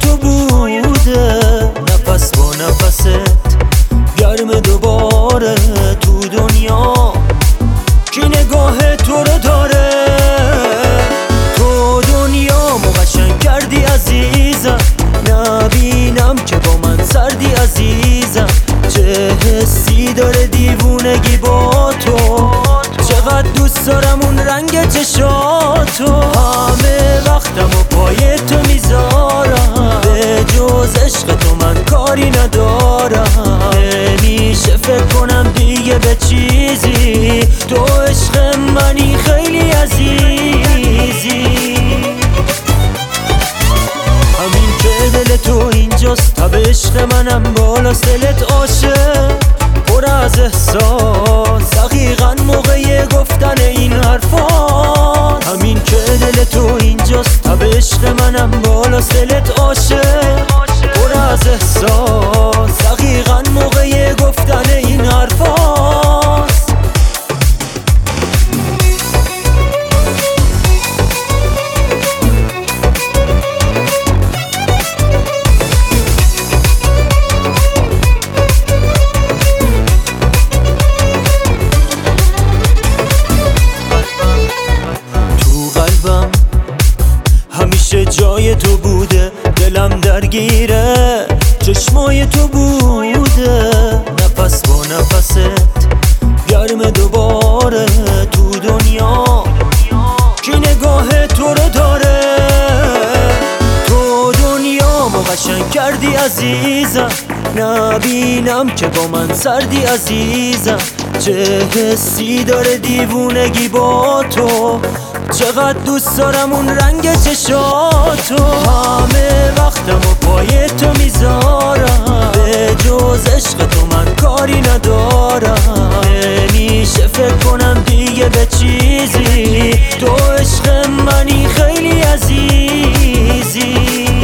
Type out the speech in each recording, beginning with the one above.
تو بوده، نفس با نفست گرم دوباره تو دنیا کی نگاه تو رو داره. تو دنیا قشنگ کردی عزیزم، نبینم که با من سردی عزیزم. چه حسی داره دیوونگی با تو، چقدر دوست دارم اون رنگ چشاتو. همه وقتم و پای تو میذارم، به جز عشق تو من کاری ندارم. نمیشه فکر کنم دیگه به چیزی، تو عشق منی خیلی عزیزی. همین که دل تو اینجاست، تب عشق منم بالاست. دلت عاشق پر از احساس، دقیقا موقع گفتن این حرفات. همین که دل تو اینجاست، تب عشق منم بالاست. دلت عاشق پر از احساس، دقیقا موقع گفتن این حرفات. همیشه جای تو بوده، دلم درگیره چشمای تو بوده. نفس با نفست گرم دوباره تو دنیا کی نگاه تو رو داره. تو دنیا قشنگ کردی عزیزم، نبینم که با من سردی عزیزم. چه حسی داره دیوونگی با تو، چقدر دوست دارم اون رنگ چشاتو. همه وقتم و پای تو میذارم، به جز عشق تو من کاری ندارم. نمیشه فکر کنم دیگه به چیزی، تو عشق منی خیلی عزیزی.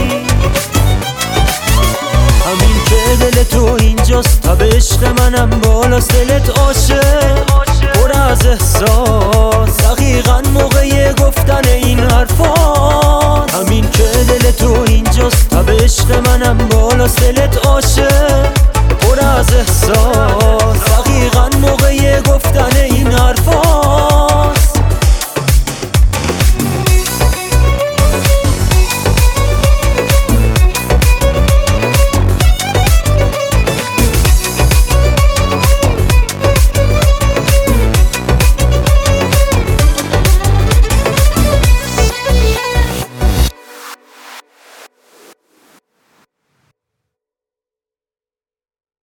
همین که دل تو اینجاست، تب عشق منم بالاست. دلت عاشق پر از احساس، دقیقا موقع گفتن این حرفات. همین که دل تو اینجاست، تب عشق منم بالاست. دلت عاشق پر از احساس،